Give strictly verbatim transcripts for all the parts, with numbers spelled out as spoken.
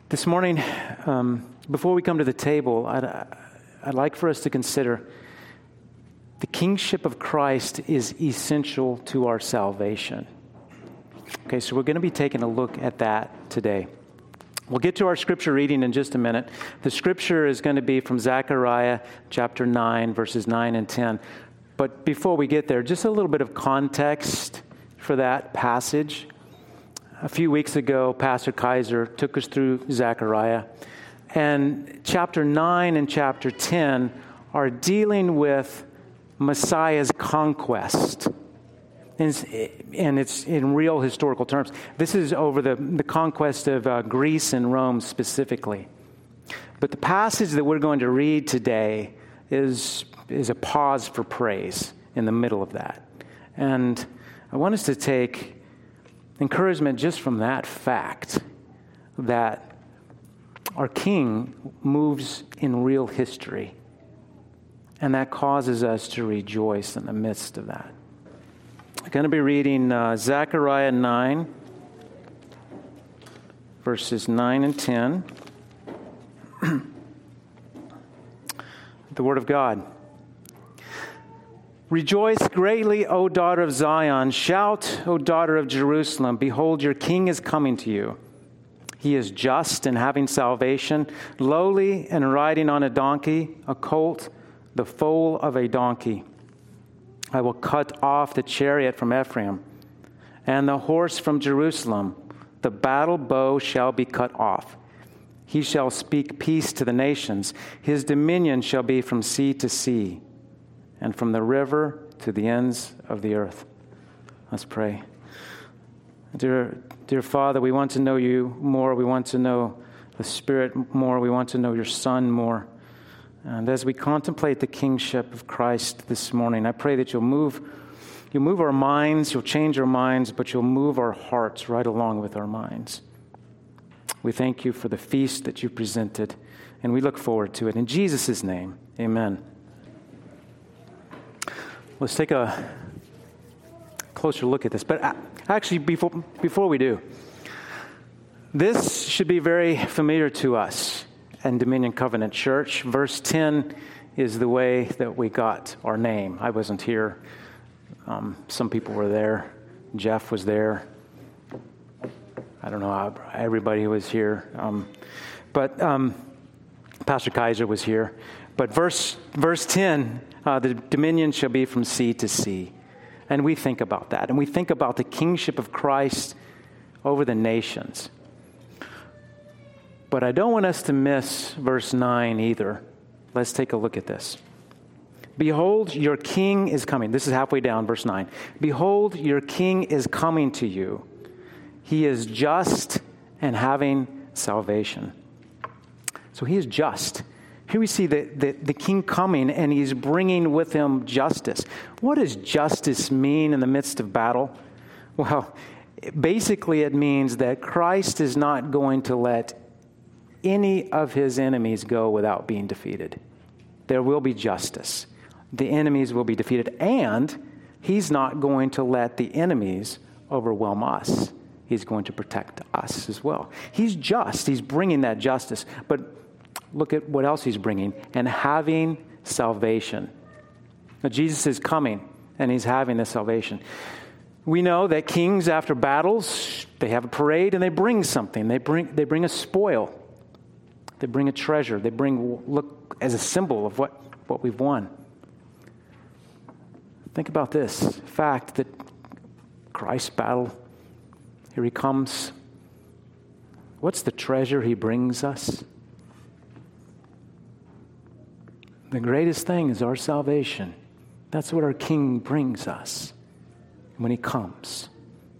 This morning, um, before we come to the table, I'd, I'd like for us to consider the kingship of Christ is essential to our salvation. Okay, so we're going to be taking a look at that today. We'll get to our scripture reading in just a minute. The scripture is going to be from Zechariah chapter nine, verses nine and ten. But before we get there, just a little bit of context for that passage. A few weeks ago, Pastor Kaiser took us through Zechariah. And chapter nine and chapter ten are dealing with Messiah's conquest. And it's in real historical terms. This is over the, the conquest of uh, Greece and Rome specifically. But the passage that we're going to read today is, is a pause for praise in the middle of that. And I want us to take encouragement just from that fact that our King moves in real history. And that causes us to rejoice in the midst of that. I'm going to be reading uh, Zechariah nine, verses nine and ten. The Word of God. Rejoice greatly, O daughter of Zion. Shout, O daughter of Jerusalem. Behold, your king is coming to you. He is just and having salvation, lowly and riding on a donkey, a colt, the foal of a donkey. I will cut off the chariot from Ephraim and the horse from Jerusalem. The battle bow shall be cut off. He shall speak peace to the nations. His dominion shall be from sea to sea, and from the river to the ends of the earth. Let's pray. Dear, dear Father, we want to know you more. We want to know the Spirit more. We want to know your Son more. And as we contemplate the kingship of Christ this morning, I pray that you'll move, you'll move our minds, you'll change our minds, but you'll move our hearts right along with our minds. We thank you for the feast that you presented, and we look forward to it. In Jesus' name, amen. Let's take a closer look at this. But actually, before, before we do, this should be very familiar to us in Dominion Covenant Church. Verse ten is the way that we got our name. I wasn't here. Um, some people were there. Jeff was there. I don't know how everybody was here. Um, but um, Pastor Kaiser was here. But verse verse ten, uh, the dominion shall be from sea to sea. And we think about that. And we think about the kingship of Christ over the nations. But I don't want us to miss verse nine either. Let's take a look at this. Behold, your king is coming. This is halfway down, verse nine. Behold, your king is coming to you. He is just and having salvation. So he is just. Here we see the, the, the king coming, and he's bringing with him justice. What does justice mean in the midst of battle? Well, basically it means that Christ is not going to let any of his enemies go without being defeated. There will be justice. The enemies will be defeated, and he's not going to let the enemies overwhelm us. He's going to protect us as well. He's just. He's bringing that justice. But look at what else he's bringing. And having salvation. Now, Jesus is coming, and he's having this salvation. We know that kings, after battles, they have a parade, and they bring something. They bring they bring a spoil. They bring a treasure. They bring, look, as a symbol of what, what we've won. Think about this fact that Christ's battle, here he comes. What's the treasure he brings us? The greatest thing is our salvation. That's what our King brings us when he comes.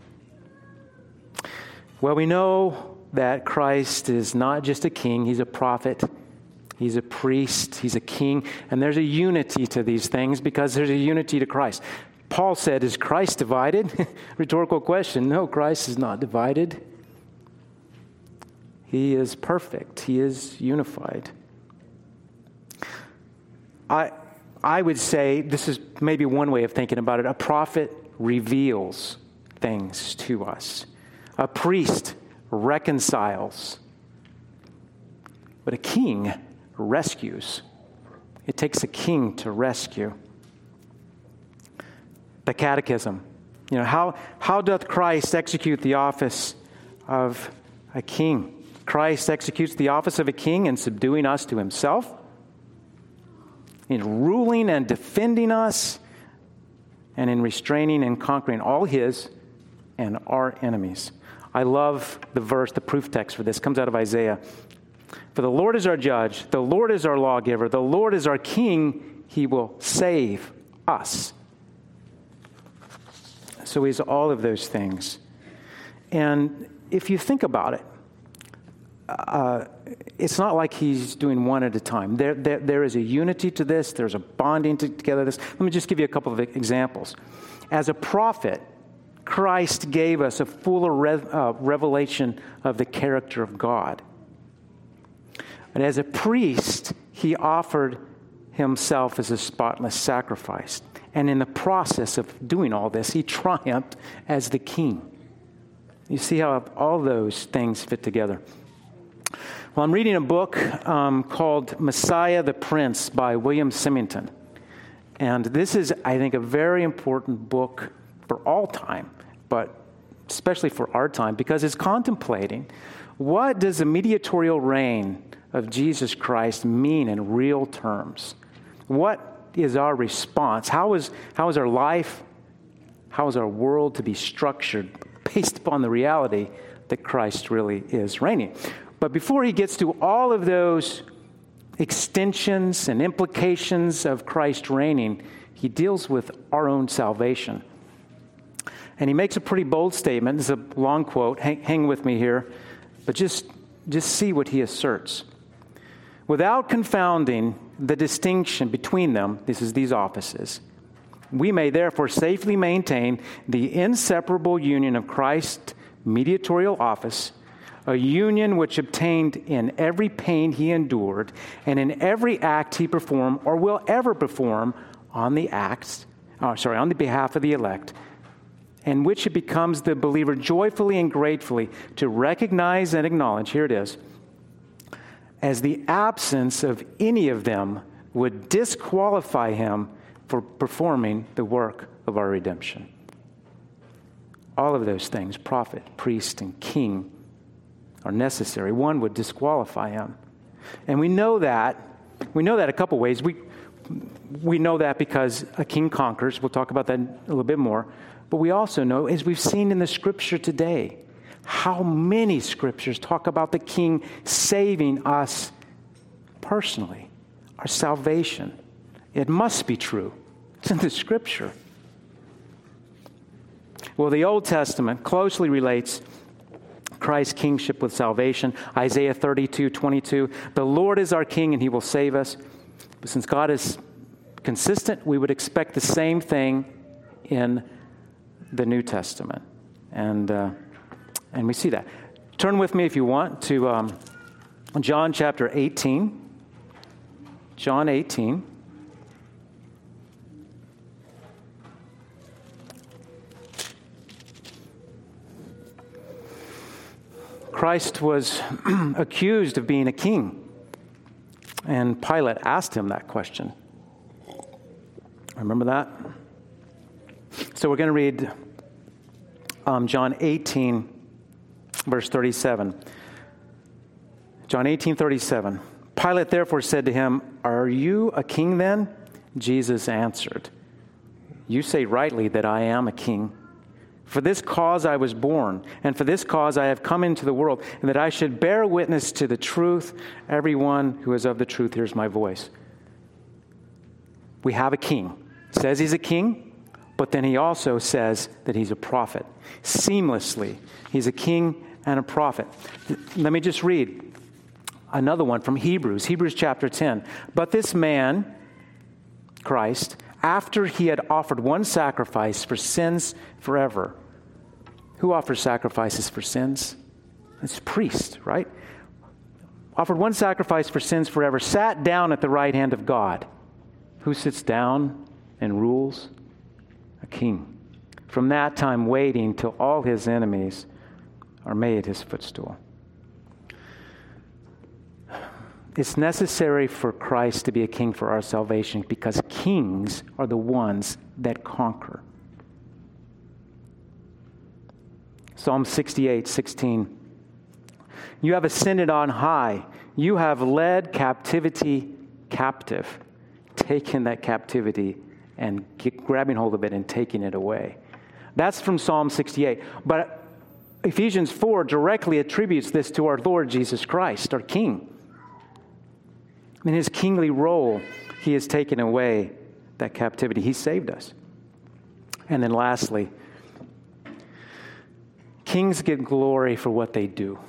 Well, we know that Christ is not just a king, he's a prophet, he's a priest, he's a king, and there's a unity to these things because there's a unity to Christ. Paul said, is Christ divided? Rhetorical question. No, Christ is not divided. He is perfect. He is unified. I I would say, this is maybe one way of thinking about it, a prophet reveals things to us. A priest reconciles. But a king rescues. It takes a king to rescue. The Catechism. You know, how, how doth Christ execute the office of a king? Christ executes the office of a king in subduing us to himself, in ruling and defending us, and in restraining and conquering all his and our enemies. I love the verse, the proof text for this. It comes out of Isaiah. For the Lord is our judge, the Lord is our lawgiver, the Lord is our king, he will save us. So he's all of those things. And if you think about it, uh, it's not like he's doing one at a time. There, there, there is a unity to this. There's a bonding to, together this. Let me just give you a couple of examples. As a prophet, Christ gave us a fuller rev, uh, revelation of the character of God. And as a priest, he offered himself as a spotless sacrifice. And in the process of doing all this, he triumphed as the king. You see how all those things fit together. Well, I'm reading a book um, called Messiah the Prince by William Symington. And this is, I think, a very important book for all time, but especially for our time, because it's contemplating what does the mediatorial reign of Jesus Christ mean in real terms? What is our response? How is, how is our life, how is our world to be structured based upon the reality that Christ really is reigning? But before he gets to all of those extensions and implications of Christ reigning, he deals with our own salvation. And he makes a pretty bold statement. This is a long quote. Hang, hang with me here. But just, just see what he asserts. Without confounding the distinction between them, this is these offices, we may therefore safely maintain the inseparable union of Christ's mediatorial office, a union which obtained in every pain he endured and in every act he performed or will ever perform on the acts, oh, sorry, on the behalf of the elect, and which it becomes the believer joyfully and gratefully to recognize and acknowledge, here it is, as the absence of any of them would disqualify him for performing the work of our redemption. All of those things, prophet, priest, and king, are necessary. One would disqualify him. And we know that, we know that a couple ways. We, we know that because a king conquers. We'll talk about that a little bit more. But we also know, as we've seen in the scripture today, how many scriptures talk about the king saving us personally, our salvation. It must be true. It's in the scripture. Well, the Old Testament closely relates Christ's kingship with salvation. Isaiah thirty-two twenty-two, the Lord is our king and he will save us. But since God is consistent, we would expect the same thing in the New Testament. And uh, and we see that. Turn with me, if you want, to um, John chapter eighteen. John eighteen. Christ was accused of being a king, and Pilate asked him that question. Remember that? So we're going to read um, John eighteen, verse thirty-seven. John eighteen, thirty-seven. Pilate therefore said to him, "Are you a king then?" Jesus answered, "You say rightly that I am a king. For this cause I was born, and for this cause I have come into the world, and that I should bear witness to the truth. Everyone who is of the truth hears my voice." We have a king. He says he's a king, but then he also says that he's a prophet. Seamlessly, he's a king and a prophet. Let me just read another one from Hebrews, Hebrews chapter ten. But this man, Christ, after he had offered one sacrifice for sins forever. Who offers sacrifices for sins? It's priest, right? Offered one sacrifice for sins forever, sat down at the right hand of God. Who sits down and rules? A king. From that time waiting till all his enemies are made his footstool. It's necessary for Christ to be a king for our salvation because kings are the ones that conquer. Psalm sixty-eight, sixteen. You have ascended on high. You have led captivity captive, taken that captivity and get, grabbing hold of it and taking it away. That's from Psalm sixty-eight. But Ephesians four directly attributes this to our Lord Jesus Christ, our King. In his kingly role, he has taken away that captivity. He saved us. And then lastly, kings get glory for what they do.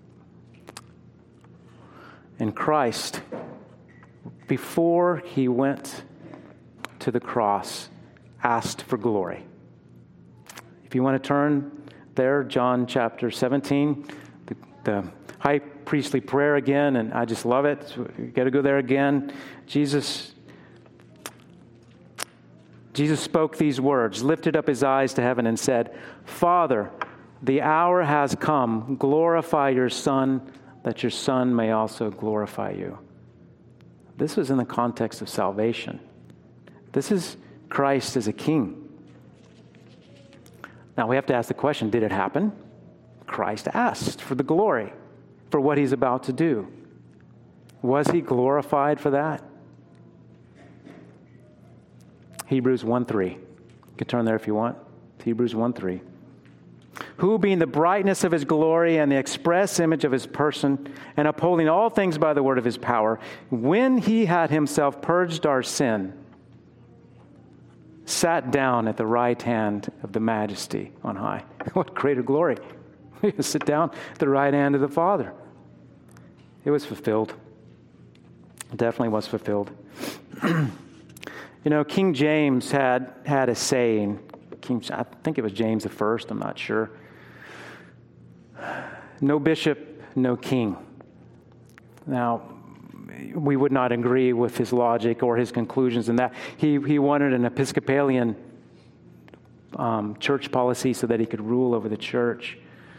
And Christ, before he went to the cross, asked for glory. If you want to turn there, John chapter seventeen, the, the high priestly prayer again, and I just love it. So you got to go there again. Jesus, Jesus spoke these words, lifted up his eyes to heaven and said, Father, the hour has come. Glorify your Son, that your Son may also glorify you. This was in the context of salvation. This is Christ as a king. Now we have to ask the question, did it happen? Christ asked for the glory, for what he's about to do. Was he glorified for that? Hebrews one three. You can turn there if you want. Hebrews one three. Who, being the brightness of his glory and the express image of his person, and upholding all things by the word of his power, when he had himself purged our sin, sat down at the right hand of the majesty on high. What greater glory. Sit down at the right hand of the Father. It was fulfilled. It definitely was fulfilled. You know, King James had, had a saying. King, I think it was James the First, I'm not sure. No bishop, no king. Now, we would not agree with his logic or his conclusions in that. He he wanted an Episcopalian um, church policy so that he could rule over the church.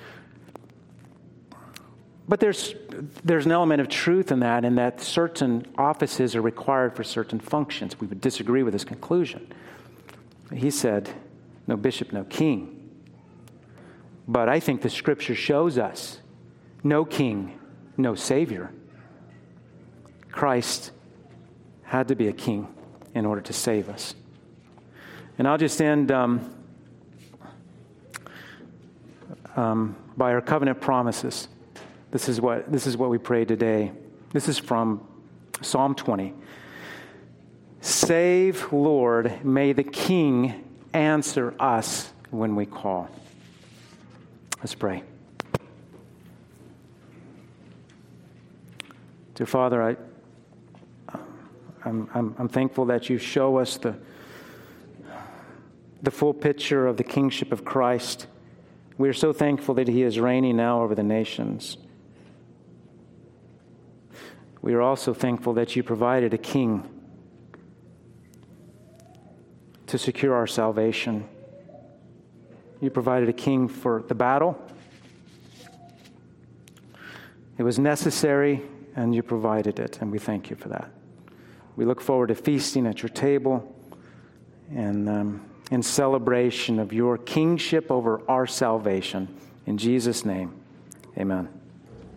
But there's there's an element of truth in that, in that certain offices are required for certain functions. We would disagree with his conclusion. He said, no bishop, no king. But I think the Scripture shows us no king, no Savior. Christ had to be a king in order to save us. And I'll just end um, um, by our covenant promises. This is what this is what we pray today. This is from Psalm twenty. Save, Lord, may the King answer us when we call. Let's pray. Dear Father, I, I'm, I'm, I'm thankful that you show us the, the full picture of the kingship of Christ. We are so thankful that he is reigning now over the nations. We are also thankful that you provided a king to secure our salvation. You provided a king for the battle. It was necessary, and you provided it, and we thank you for that. We look forward to feasting at your table and um, in celebration of your kingship over our salvation. In Jesus' name, amen.